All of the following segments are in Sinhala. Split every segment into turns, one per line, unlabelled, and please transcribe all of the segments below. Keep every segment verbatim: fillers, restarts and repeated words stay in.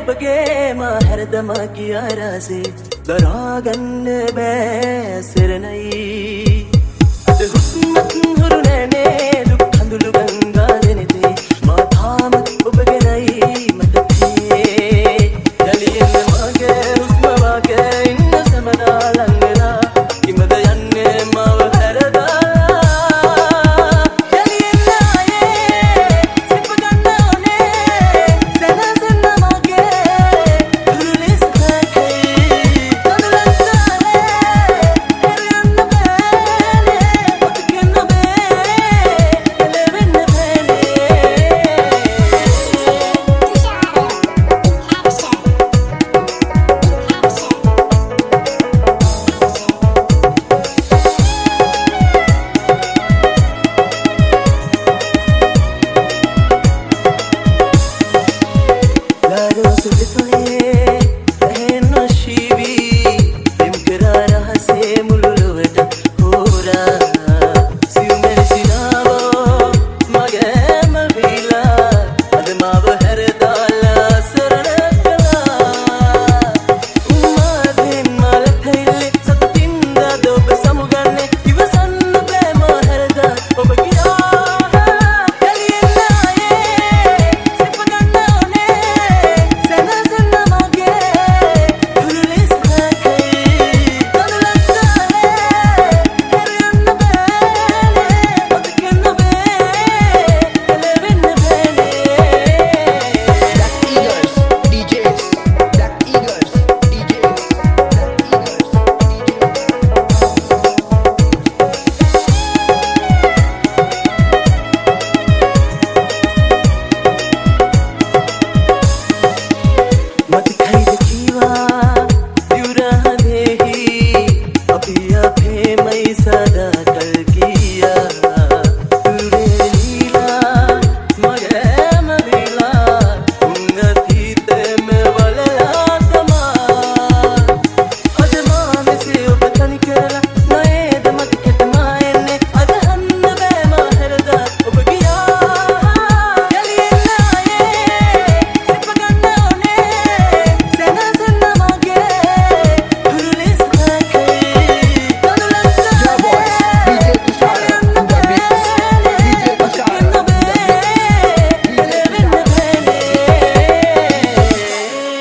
ඔබගේම හැරදම කියාරසේ දරාගන්න බෑ සෙරණයි අද හුස්මත් හුරු නෑනේ දුක් කඳුළු ගංගා දෙනෙතේ මා තාමත් ඔබ ගැනයි මතකේ යලියෙන්න මගේ හුස්ම වාගේ ඉන්න සමනා ළඟලා කිමද යන්නේ මව හැරදා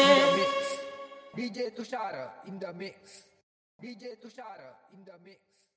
D J Tushara in the mix. D J Tushara in the mix.